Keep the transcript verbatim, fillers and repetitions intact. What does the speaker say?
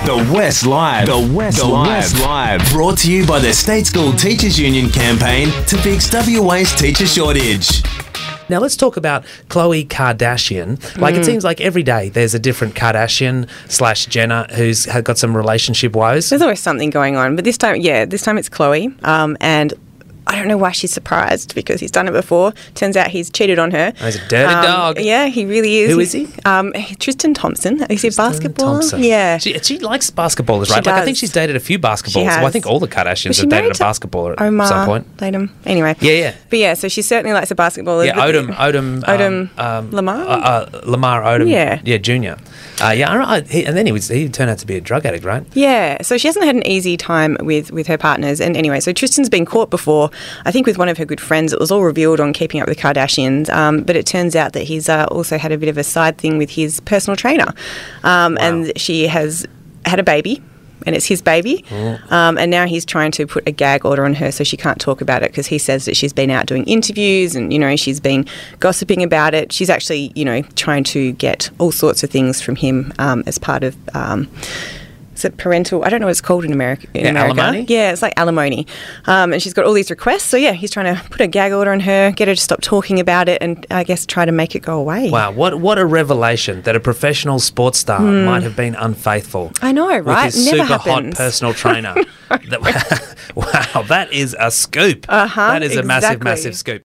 The West Live. The West the Live. West Live. Brought to you by the State School Teachers Union campaign to fix W A's teacher shortage. Now let's talk about Khloe Kardashian. Like mm. it seems like every day there's a different Kardashian slash Jenner who's had got some relationship woes. There's always something going on, but this time, yeah, this time it's Khloe, um, and I don't know why she's surprised because he's done it before. Turns out he's cheated on her. Oh, he's a dirty um, dog. Yeah, he really is. Who is he? Um, Tristan Thompson. Is he a basketballer? Thompson. Yeah. She, she likes basketballers, right? She like does. I think she's dated a few basketballers. She has. Well, I think all the Kardashians have dated a basketballer at Omar, some point. Odom. Anyway. Yeah, yeah. But yeah, so she certainly likes a basketballer. Yeah, Odom. Odom. Odom. Um, um, Lamar? Uh, uh, Lamar Odom. Yeah. Yeah, Junior. Uh, yeah, I don't know. I, he, and then he was he turned out to be a drug addict, right? Yeah, so she hasn't had an easy time with, with her partners. And anyway, so Tristan's been caught before, I think with one of her good friends. It was all revealed on Keeping Up with the Kardashians, um, but it turns out that he's uh, also had a bit of a side thing with his personal trainer. Um, wow. And she has had a baby. And it's his baby. Mm. Um, and now he's trying to put a gag order on her so she can't talk about it because he says that she's been out doing interviews and, you know, she's been gossiping about it. She's actually, you know, trying to get all sorts of things from him um, as part of... Um, Is it parental? I don't know what it's called in America. In yeah, America. alimony? Yeah, it's like alimony. Um, and she's got all these requests. So, yeah, he's trying to put a gag order on her, get her to stop talking about it, and I guess try to make it go away. Wow, what what a revelation that a professional sports star mm. might have been unfaithful. I know, right? With his Never super happens. hot personal trainer. that, wow, that is a scoop. Uh-huh, that is exactly. a massive, massive scoop.